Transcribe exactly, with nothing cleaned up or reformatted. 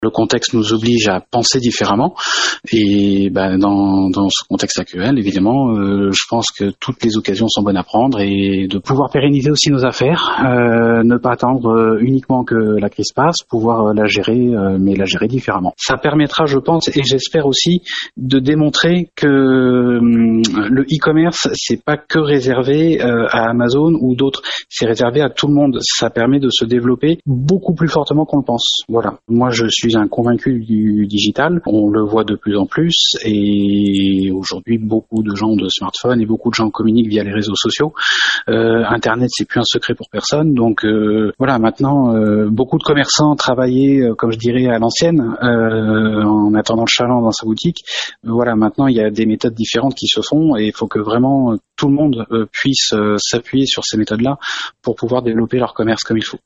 Le contexte nous oblige à penser différemment et ben, dans, dans ce contexte actuel, évidemment, euh, je pense que toutes les occasions sont bonnes à prendre et de pouvoir pérenniser aussi nos affaires, euh, ne pas attendre euh, uniquement que la crise passe, pouvoir euh, la gérer, euh, mais la gérer différemment. Ça permettra, je pense, et j'espère aussi, de démontrer que euh, le e-commerce, c'est pas que réservé euh, à Amazon ou d'autres, c'est réservé à tout le monde. Ça permet de se développer beaucoup plus fortement qu'on le pense. Voilà. Moi, je suis un convaincu du digital. On le voit de plus en plus et aujourd'hui, beaucoup de gens ont de smartphones et beaucoup de gens communiquent via les réseaux sociaux. Euh, Internet, c'est plus un secret pour personne. Donc euh, voilà, maintenant, euh, beaucoup de commerçants travaillaient, euh, comme je dirais, à l'ancienne, euh, en attendant le chaland dans sa boutique. Euh, voilà, maintenant, il y a des méthodes différentes qui se font et il faut que vraiment euh, tout le monde euh, puisse euh, s'appuyer sur ces méthodes-là pour pouvoir développer leur commerce comme il faut.